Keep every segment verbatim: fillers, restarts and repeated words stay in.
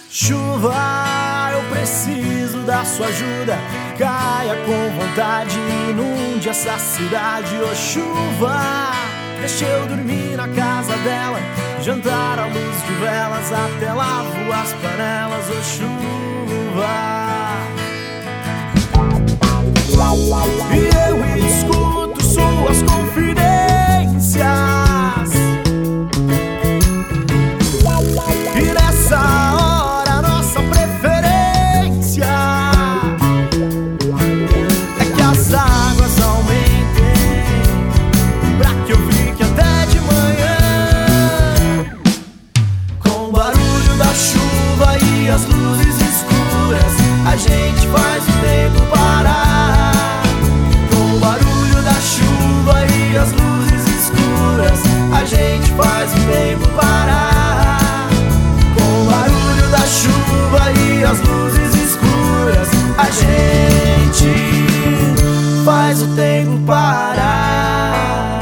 Chuva, eu preciso da sua ajuda. Caia com vontade, inunde essa cidade. Ô chuva, deixa eu dormir na casa dela, jantar à luz de velas, até lavo as panelas. Ô chuva, e eu escuto suas confidências, e nessa hora nossa preferência é que as águas aumentem, pra que eu fique até de manhã. Com o barulho da chuva e as luzes escuras, a gente faz o tempo parar. Com o barulho da chuva e as luzes escuras, a gente faz o tempo parar. Com o barulho da chuva e as luzes escuras, a gente faz o tempo parar.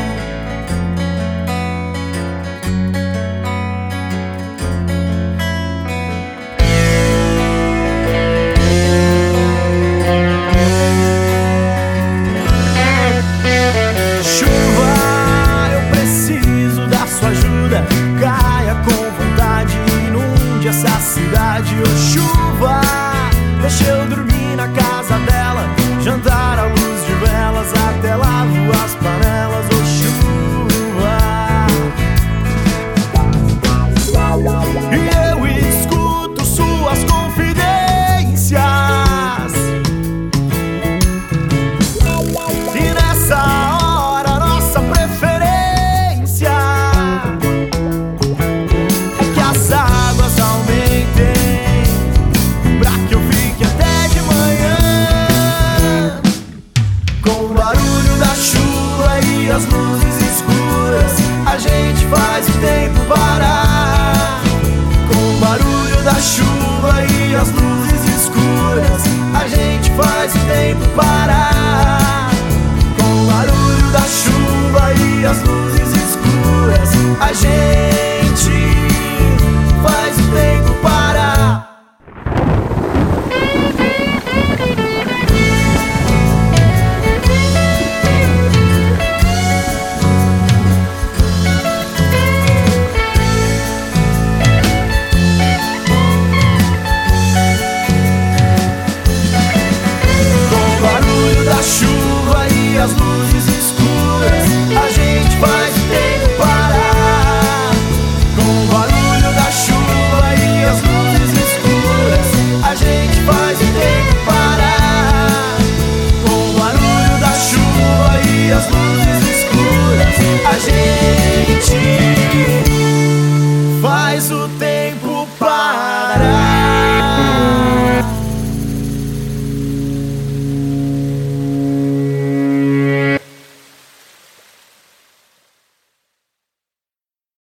Chuva, eu preciso da sua ajuda. Caia com vontade, inunde essa cidade. Ô chuva, deixa eu dormir na casa dela, jantar à luz de velas, até lavo as panelas. Ô chuva, e eu escuto suas confidências, e nessa hora nossa preferência é que as águas aumentem, pra que eu fique até de manhã. Com o barulho da chuva e as luzes escuras, a gente faz o tempo parar. Com o barulho da chuva e as luzes escuras, a gente faz o tempo parar. Com o barulho da chuva e as luzes escuras, a gente